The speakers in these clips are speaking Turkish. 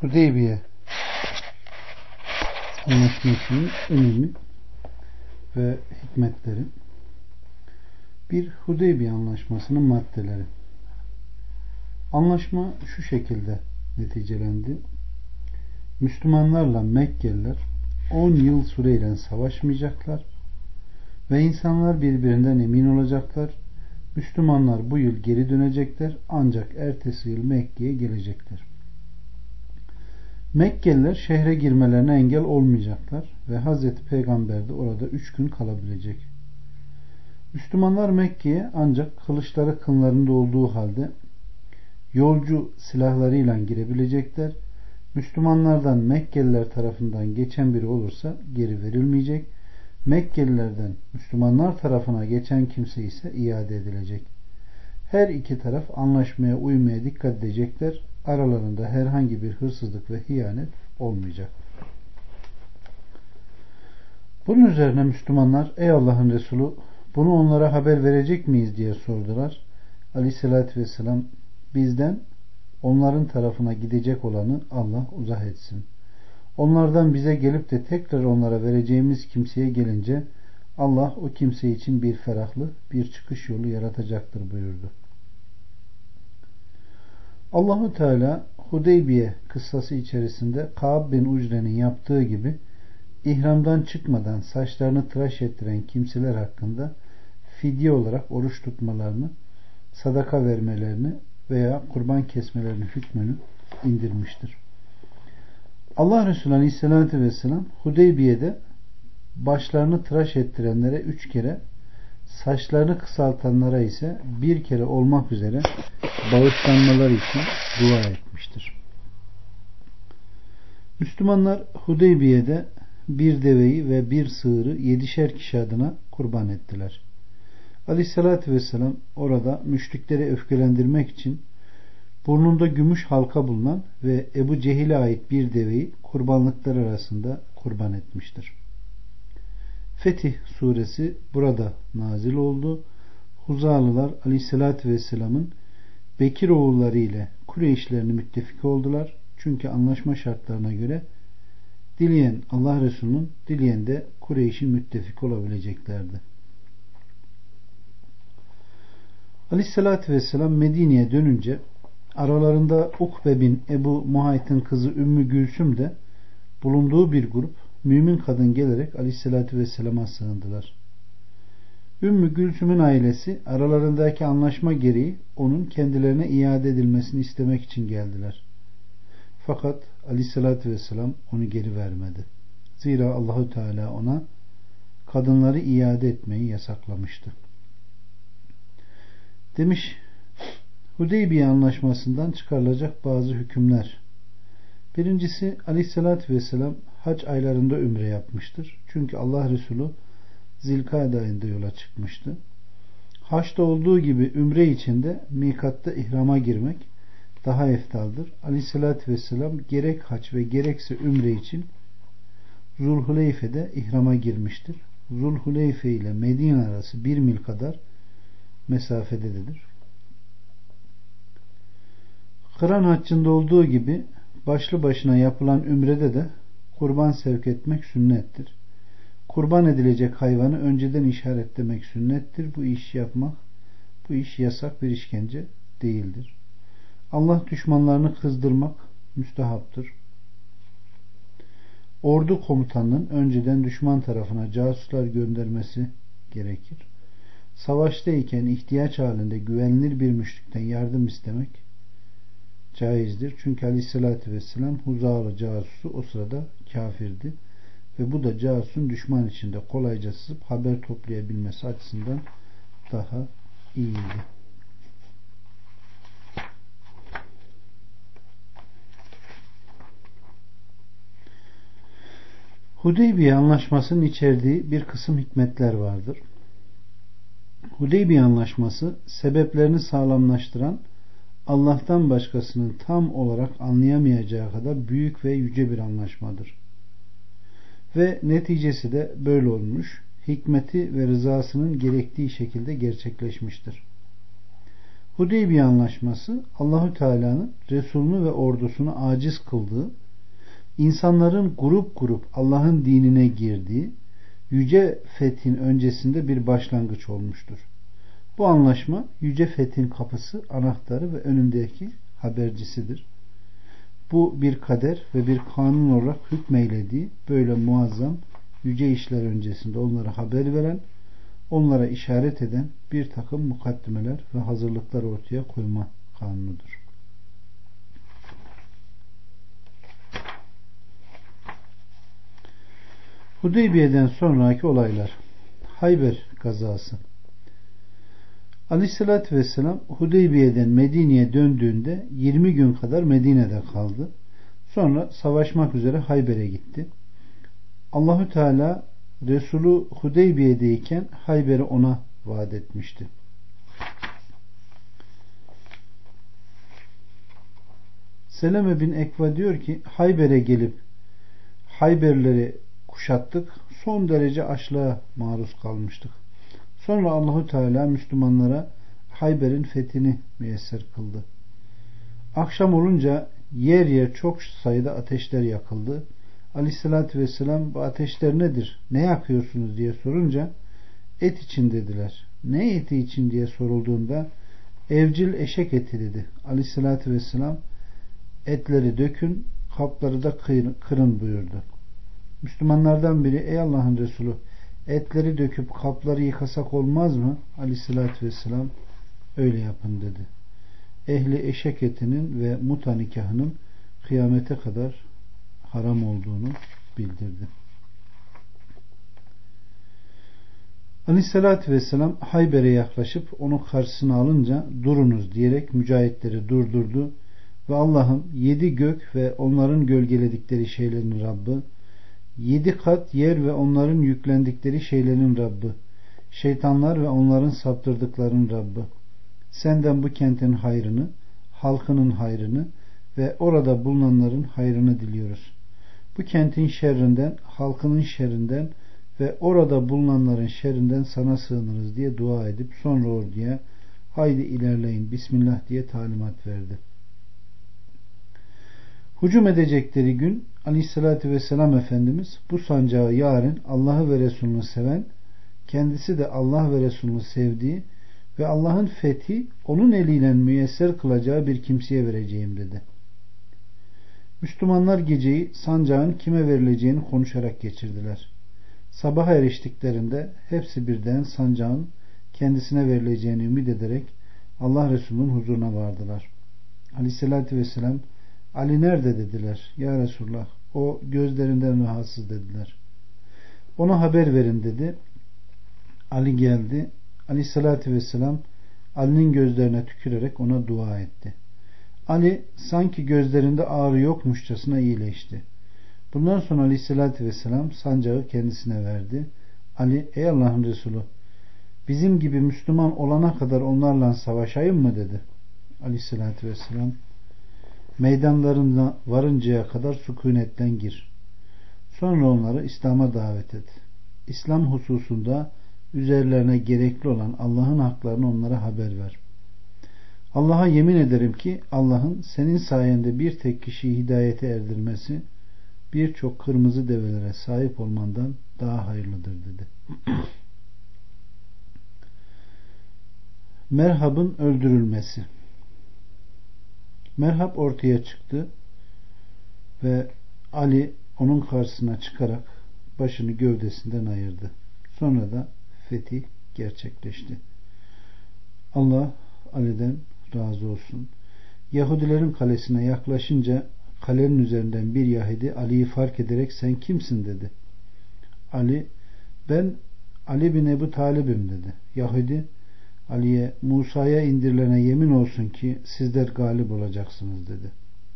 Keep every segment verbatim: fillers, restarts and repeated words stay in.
Hudeybiye Anlaşması'nın önemi ve hikmetleri. Bir Hudeybiye Anlaşması'nın maddeleri. Anlaşma şu şekilde neticelendi. Müslümanlarla Mekkeliler on yıl süreyle savaşmayacaklar ve insanlar birbirinden emin olacaklar. Müslümanlar bu yıl geri dönecekler ancak ertesi yıl Mekke'ye gelecekler. Mekkeliler şehre girmelerine engel olmayacaklar ve Hazreti Peygamber de orada üç gün kalabilecek. Müslümanlar Mekke'ye ancak kılıçları kınlarında olduğu halde yolcu silahlarıyla girebilecekler. Müslümanlardan Mekkeliler tarafından geçen biri olursa geri verilmeyecek. Mekkelilerden Müslümanlar tarafına geçen kimse ise iade edilecek. Her iki taraf anlaşmaya uymaya dikkat edecekler. Aralarında herhangi bir hırsızlık ve hiyanet olmayacak. Bunun üzerine Müslümanlar, ey Allah'ın Resulü, bunu onlara haber verecek miyiz diye sordular. Aleyhissalatü vesselam, bizden onların tarafına gidecek olanı Allah uzak etsin. Onlardan bize gelip de tekrar onlara vereceğimiz kimseye gelince Allah o kimse için bir ferahlık, bir çıkış yolu yaratacaktır buyurdu. Allahu Teala Hudeybiye kıssası içerisinde Kâb bin Ucre'nin yaptığı gibi ihramdan çıkmadan saçlarını tıraş ettiren kimseler hakkında fidye olarak oruç tutmalarını, sadaka vermelerini veya kurban kesmelerinin hükmünü indirmiştir. Allah Resulü Aleyhisselatü Vesselam Hudeybiye'de başlarını tıraş ettirenlere üç kere, saçlarını kısaltanlara ise bir kere olmak üzere bağışlanmaları için dua etmiştir. Müslümanlar Hudeybiye'de bir deveyi ve bir sığırı yedişer kişi adına kurban ettiler. Aleyhissalatü vesselam orada müşrikleri öfkelendirmek için burnunda gümüş halka bulunan ve Ebu Cehil'e ait bir deveyi kurbanlıklar arasında kurban etmiştir. Fetih suresi burada nazil oldu. Huzalılar Aleyhissalatü vesselamın Bekir oğulları ile Kureyşlerini müttefik oldular. Çünkü anlaşma şartlarına göre dileyen Allah Resulü'nün, dileyen de Kureyş'in müttefik olabileceklerdi. Aleyhissalatü vesselam Medine'ye dönünce aralarında Ukbe bin Ebu Muhayt'ın kızı Ümmü Gülsüm de bulunduğu bir grup mümin kadın gelerek Aleyhissalatü vesselama sığındılar. Ümmü Gülsüm'ün ailesi aralarındaki anlaşma gereği onun kendilerine iade edilmesini istemek için geldiler. Fakat Aleyhissalatü vesselam onu geri vermedi. Zira Allahu Teala ona kadınları iade etmeyi yasaklamıştı. Demiş, Hudeybiye Anlaşması'ndan çıkarılacak bazı hükümler. Birincisi, Aleyhissalatü vesselam hac aylarında ümre yapmıştır. Çünkü Allah Resulü Zilkade ayında yola çıkmıştı. Haçta olduğu gibi ümre içinde mikatta ihrama girmek daha eftaldır. Aleyhissalatü vesselam gerek hac ve gerekse ümre için Zulhuleyfe'de ihrama girmiştir. Zulhuleyfe ile Medine arası bir mil kadar mesafededir. Kıran haccında olduğu gibi başlı başına yapılan ümrede de kurban sevk etmek sünnettir. Kurban edilecek hayvanı önceden işaretlemek sünnettir. Bu iş yapmak, bu iş yasak bir işkence değildir. Allah düşmanlarını kızdırmak müstehaptır. Ordu komutanının önceden düşman tarafına casuslar göndermesi gerekir. Savaştayken ihtiyaç halinde güvenilir bir müşrikten yardım istemek caizdir. Çünkü Aleyhisselatü Vesselam Huzalı casusu o sırada kafirdi. Ve bu da casusun düşman içinde kolayca sızıp haber toplayabilmesi açısından daha iyiydi. Hudeybiye Anlaşması'nın içerdiği bir kısım hikmetler vardır. Hudeybiye Anlaşması sebeplerini sağlamlaştıran, Allah'tan başkasının tam olarak anlayamayacağı kadar büyük ve yüce bir anlaşmadır. Ve neticesi de böyle olmuş, hikmeti ve rızasının gerektiği şekilde gerçekleşmiştir. Hudeybiye Anlaşması Allahü Teala'nın Resulünü ve ordusunu aciz kıldığı, insanların grup grup Allah'ın dinine girdiği yüce fethin öncesinde bir başlangıç olmuştur. Bu anlaşma yüce fethin kapısı, anahtarı ve önündeki habercisidir. Bu bir kader ve bir kanun olarak hükmeylediği böyle muazzam yüce işler öncesinde onlara haber veren, onlara işaret eden bir takım mukaddimeler ve hazırlıklar ortaya koyma kanunudur. Hudeybiye'den sonraki olaylar. Hayber gazası. Aleyhissalatü vesselam Hudeybiye'den Medine'ye döndüğünde yirmi gün kadar Medine'de kaldı. Sonra savaşmak üzere Hayber'e gitti. Allahü Teala Resulü Hudeybiye'deyken Hayber'i ona vaat etmişti. Seleme bin Ekva diyor ki, Hayber'e gelip Hayberleri kuşattık. Son derece açlığa maruz kalmıştık. Sonra Allahü Teala Müslümanlara Hayber'in fethini müyesser kıldı. Akşam olunca yer yer çok sayıda ateşler yakıldı. Aleyhissalatü vesselam bu ateşler nedir? Ne yakıyorsunuz diye sorunca et için dediler. Ne eti için diye sorulduğunda evcil eşek eti dedi. Aleyhissalatü vesselam etleri dökün, kapları da kırın buyurdu. Müslümanlardan biri, ey Allah'ın Resulü, etleri döküp kapları yıkasak olmaz mı? Aleyhissalatü vesselam öyle yapın dedi. Ehli eşek etinin ve muta nikahının kıyamete kadar haram olduğunu bildirdi. Aleyhissalatü vesselam Hayber'e yaklaşıp onu karşısına alınca durunuz diyerek mücahitleri durdurdu ve Allah'ım yedi gök ve onların gölgeledikleri şeylerin Rabbi, yedi kat yer ve onların yüklendikleri şeylerin Rabbi, şeytanlar ve onların saptırdıklarının Rabbi, senden bu kentin hayrını, halkının hayrını ve orada bulunanların hayrını diliyoruz. Bu kentin şerrinden, halkının şerrinden ve orada bulunanların şerrinden sana sığınırız diye dua edip sonra orduya haydi ilerleyin Bismillah diye talimat verdi. Hücum edecekleri gün Aleyhisselatü Vesselam Efendimiz bu sancağı yarın Allah'ı ve Resulünü seven, kendisi de Allah ve Resulünü sevdiği ve Allah'ın fethi onun eliyle müyesser kılacağı bir kimseye vereceğim dedi. Müslümanlar geceyi sancağın kime verileceğini konuşarak geçirdiler. Sabaha eriştiklerinde hepsi birden sancağın kendisine verileceğini ümit ederek Allah Resulü'nün huzuruna vardılar. Aleyhisselatü Vesselam, Ali nerede dediler. Ya Resulullah, o gözlerinden rahatsız dediler. Ona haber verin dedi. Ali geldi. Aleyhissalatü vesselam Ali'nin gözlerine tükürerek ona dua etti. Ali sanki gözlerinde ağrı yokmuşçasına iyileşti. Bundan sonra Aleyhissalatü vesselam sancağı kendisine verdi. Ali, ey Allah'ın Resulü, bizim gibi Müslüman olana kadar onlarla savaşayım mı dedi. Aleyhissalatü vesselam, meydanlarına varıncaya kadar sükunetten gir. Sonra onları İslam'a davet et. İslam hususunda üzerlerine gerekli olan Allah'ın haklarını onlara haber ver. Allah'a yemin ederim ki Allah'ın senin sayende bir tek kişiyi hidayete erdirmesi birçok kırmızı develere sahip olmandan daha hayırlıdır dedi. Merhab'ın öldürülmesi. Merhab ortaya çıktı ve Ali onun karşısına çıkarak başını gövdesinden ayırdı. Sonra da fetih gerçekleşti. Allah Ali'den razı olsun. Yahudilerin kalesine yaklaşınca kalenin üzerinden bir Yahudi Ali'yi fark ederek sen kimsin dedi. Ali, ben Ali bin Ebu Talib'im dedi. Yahudi Ali'ye, Musa'ya indirilene yemin olsun ki sizler galip olacaksınız dedi.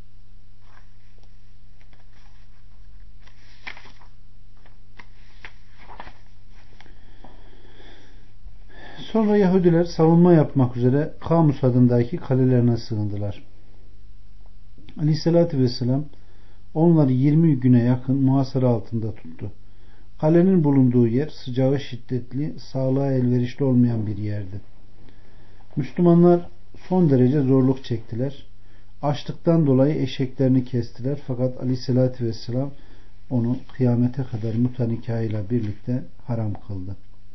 Sonra Yahudiler savunma yapmak üzere Kamus adındaki kalelerine sığındılar. Aleyhissalatü vesselam onları yirmi güne yakın muhasara altında tuttu. Kalenin bulunduğu yer sıcağı şiddetli, sağlığa elverişli olmayan bir yerdi. Müslümanlar son derece zorluk çektiler. Açlıktan dolayı eşeklerini kestiler. Fakat Aleyhisselatü Vesselam onu kıyamete kadar mutanikahıyla birlikte haram kıldı.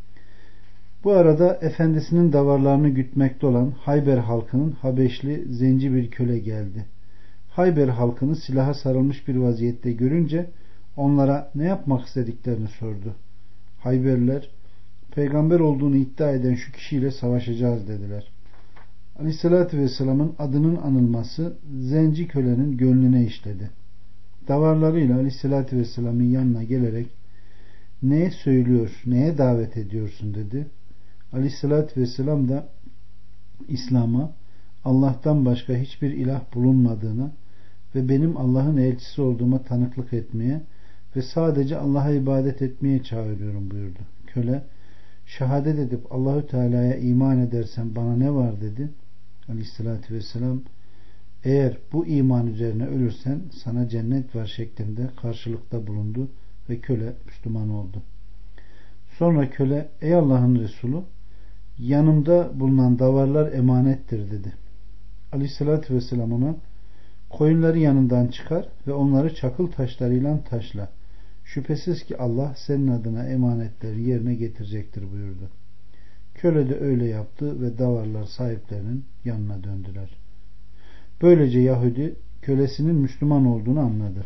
Bu arada efendisinin davarlarını gütmekte olan Hayber halkının Habeşli zenci bir köle geldi. Hayber halkını silaha sarılmış bir vaziyette görünce onlara ne yapmak istediklerini sordu. Hayberliler, peygamber olduğunu iddia eden şu kişiyle savaşacağız dediler. Aleyhissalatü Vesselam'ın adının anılması zenci kölenin gönlüne işledi. Davarlarıyla Aleyhissalatü Vesselam'ın yanına gelerek neye söylüyor, neye davet ediyorsun dedi. Aleyhissalatü Vesselam da İslam'a, Allah'tan başka hiçbir ilah bulunmadığına ve benim Allah'ın elçisi olduğuma tanıklık etmeye ve sadece Allah'a ibadet etmeye çağırıyorum buyurdu. Köle, şehadet edip Allahü Teala'ya iman edersen bana ne var dedi. Aleyhissalatü Vesselam, eğer bu iman üzerine ölürsen sana cennet var şeklinde karşılıkta bulundu ve köle Müslüman oldu. Sonra köle, ey Allah'ın Resulü, yanımda bulunan davarlar emanettir dedi. Aleyhissalatü Vesselam ona, koyunları yanından çıkar ve onları çakıl taşlarıyla taşla. Şüphesiz ki Allah senin adına emanetleri yerine getirecektir buyurdu. Köle de öyle yaptı ve davarlar sahiplerinin yanına döndüler. Böylece Yahudi kölesinin Müslüman olduğunu anladı.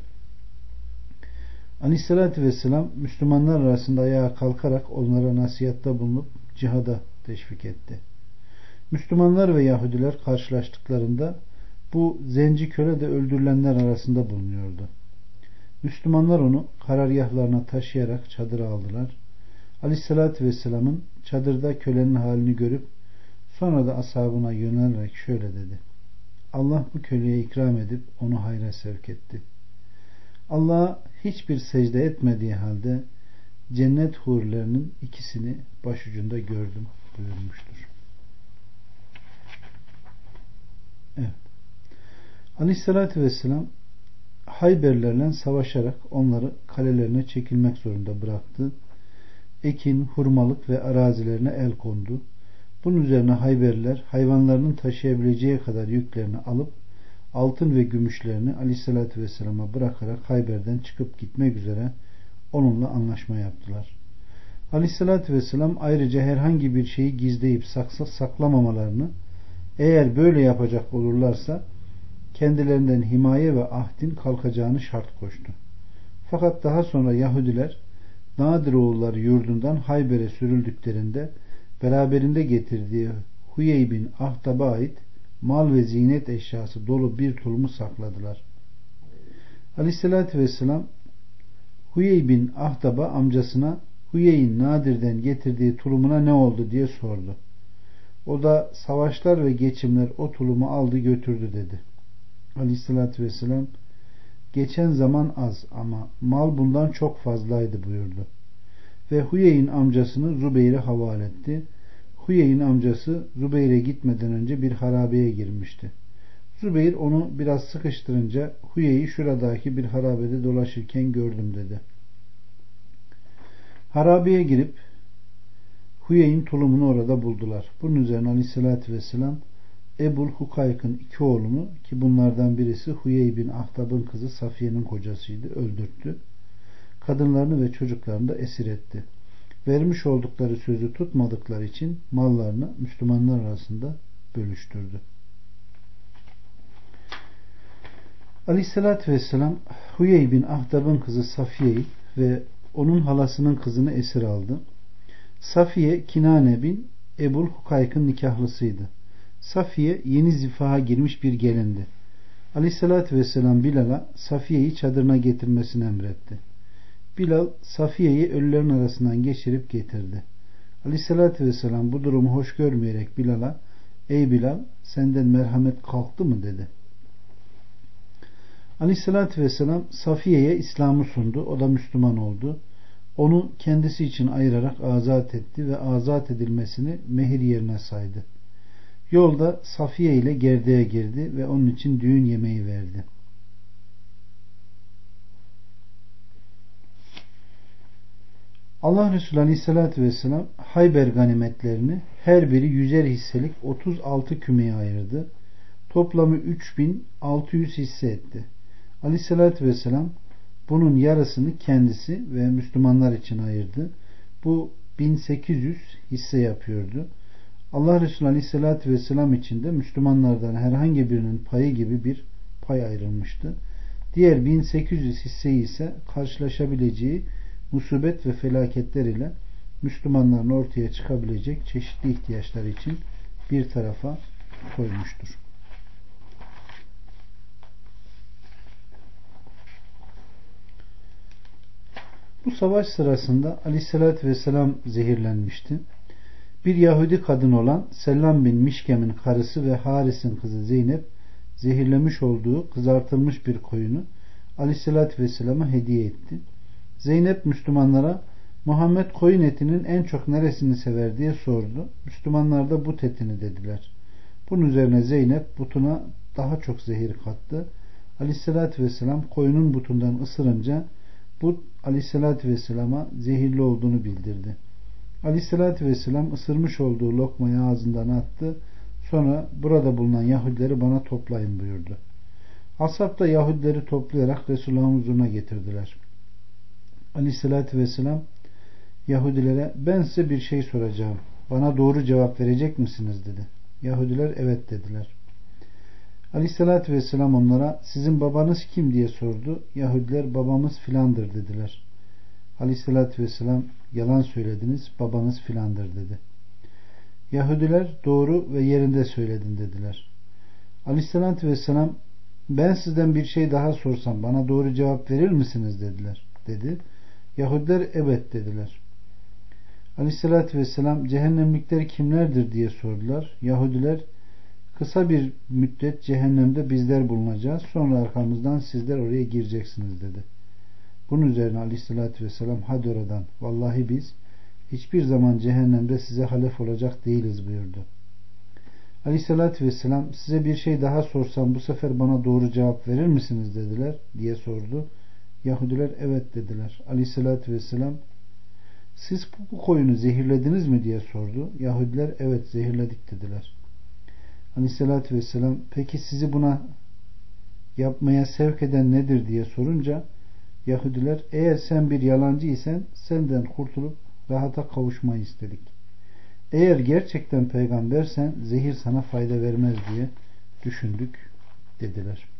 Aleyhissalatü Vesselam Müslümanlar arasında ayağa kalkarak onlara nasihatta bulunup cihada teşvik etti. Müslümanlar ve Yahudiler karşılaştıklarında bu zenci köle de öldürülenler arasında bulunuyordu. Müslümanlar onu karargahlarına taşıyarak çadıra aldılar. Aleyhissalatü Vesselam'ın çadırda kölenin halini görüp sonra da ashabına yönelerek şöyle dedi. Allah bu köleye ikram edip onu hayra sevk etti. Allah'a hiçbir secde etmediği halde cennet hurilerinin ikisini başucunda gördüm buyurmuştur. Evet. Aleyhissalatü Vesselam Hayberlerle savaşarak onları kalelerine çekilmek zorunda bıraktı. Ekin, hurmalık ve arazilerine el kondu. Bunun üzerine Hayberliler hayvanlarının taşıyabileceği kadar yüklerini alıp altın ve gümüşlerini Aleyhisselatü Vesselam'a bırakarak Hayber'den çıkıp gitmek üzere onunla anlaşma yaptılar. Aleyhisselatü Vesselam ayrıca herhangi bir şeyi gizleyip saksa, saklamamalarını, eğer böyle yapacak olurlarsa kendilerinden himaye ve ahdin kalkacağını şart koştu. Fakat daha sonra Yahudiler Nadiroğulları yurdundan Hayber'e sürüldüklerinde beraberinde getirdiği Huyey bin Ahtab'a ait mal ve zinet eşyası dolu bir tulumu sakladılar. Aleyhissalatü Vesselam Huyey bin Ahtab'a amcasına Huyey'in Nadir'den getirdiği tulumuna ne oldu diye sordu. O da savaşlar ve geçimler o tulumu aldı götürdü dedi. Aleyhissalatü Vesselam geçen zaman az ama mal bundan çok fazlaydı buyurdu. Ve Huyey'in amcasını Zubeyr'e havale etti. Huyey'in amcası Zubeyr'e gitmeden önce bir harabeye girmişti. Zubeyr onu biraz sıkıştırınca Huyey'i şuradaki bir harabede dolaşırken gördüm dedi. Harabeye girip Huyey'in tulumunu orada buldular. Bunun üzerine Aleyhisselatü Vesselam Ebul Hukayk'ın iki oğlunu, ki bunlardan birisi Huyey bin Ahtab'ın kızı Safiye'nin kocasıydı, öldürttü. Kadınlarını ve çocuklarını da esir etti. Vermiş oldukları sözü tutmadıkları için mallarını Müslümanlar arasında bölüştürdü. Aleyhissalatü Vesselam Huyey bin Ahtab'ın kızı Safiye'yi ve onun halasının kızını esir aldı. Safiye Kinane bin Ebul Hukayk'ın nikahlısıydı. Safiye yeni zifaha girmiş bir gelindi. Aleyhissalatü Vesselam Bilal'a Safiye'yi çadırına getirmesini emretti. Bilal Safiye'yi ölülerin arasından geçirip getirdi. Aleyhissalatü Vesselam bu durumu hoş görmeyerek Bilal'a ey Bilal senden merhamet kalktı mı dedi. Aleyhissalatü Vesselam Safiye'ye İslam'ı sundu. O da Müslüman oldu. Onu kendisi için ayırarak azat etti ve azat edilmesini mehir yerine saydı. Yolda Safiye ile gerdeğe girdi ve onun için düğün yemeği verdi. Allah Resulü Aleyhisselatü Vesselam Hayber ganimetlerini her biri yüzer hisselik otuz altı kümeye ayırdı. Toplamı üç bin altı yüz hisse etti. Aleyhisselatü Vesselam bunun yarısını kendisi ve Müslümanlar için ayırdı. Bu bin sekiz yüz hisse yapıyordu. Allah Resulü Aleyhisselatü Vesselam için de Müslümanlardan herhangi birinin payı gibi bir pay ayrılmıştı. Diğer bin sekiz yüz hisseyi ise karşılaşabileceği musibet ve felaketler ile Müslümanların ortaya çıkabilecek çeşitli ihtiyaçlar için bir tarafa koymuştur. Bu savaş sırasında Aleyhisselatü Vesselam zehirlenmişti. Bir Yahudi kadın olan Sellam bin Mişkem'in karısı ve Haris'in kızı Zeynep zehirlemiş olduğu kızartılmış bir koyunu Aleyhisselatü Vesselam'a hediye etti. Zeynep Müslümanlara Muhammed koyun etinin en çok neresini sever diye sordu. Müslümanlar da but etini dediler. Bunun üzerine Zeynep butuna daha çok zehir kattı. Aleyhisselatü Vesselam koyunun butundan ısırınca but Aleyhisselatü Vesselam'a zehirli olduğunu bildirdi. Aleyhisselatü Vesselam ısırmış olduğu lokmayı ağzından attı. Sonra burada bulunan Yahudileri bana toplayın buyurdu. Ashab da Yahudileri toplayarak Resulullah'ın huzuruna getirdiler. Aleyhisselatü Vesselam Yahudilere ben size bir şey soracağım. Bana doğru cevap verecek misiniz dedi. Yahudiler evet dediler. Aleyhisselatü Vesselam onlara sizin babanız kim diye sordu. Yahudiler babamız filandır dediler. Aleyhisselatü Vesselam yalan söylediniz, babanız filandır dedi. Yahudiler doğru ve yerinde söyledin dediler. Aleyhisselatü Vesselam ben sizden bir şey daha sorsam bana doğru cevap verir misiniz dediler. Dedi. Yahudiler evet dediler. Aleyhisselatü Vesselam cehennemlikler kimlerdir diye sordular. Yahudiler kısa bir müddet cehennemde bizler bulunacağız. Sonra arkamızdan sizler oraya gireceksiniz dedi. Bunun üzerine Aleyhisselatü Vesselam hadi oradan vallahi biz hiçbir zaman cehennemde size halef olacak değiliz buyurdu. Aleyhisselatü Vesselam size bir şey daha sorsam bu sefer bana doğru cevap verir misiniz dediler diye sordu. Yahudiler evet dediler. Aleyhisselatü Vesselam siz bu koyunu zehirlediniz mi diye sordu. Yahudiler evet zehirledik dediler. Aleyhisselatü Vesselam peki sizi buna yapmaya sevk eden nedir diye sorunca Yahudiler eğer sen bir yalancı isen senden kurtulup rahata kavuşmayı istedik. Eğer gerçekten peygambersen zehir sana fayda vermez diye düşündük dediler.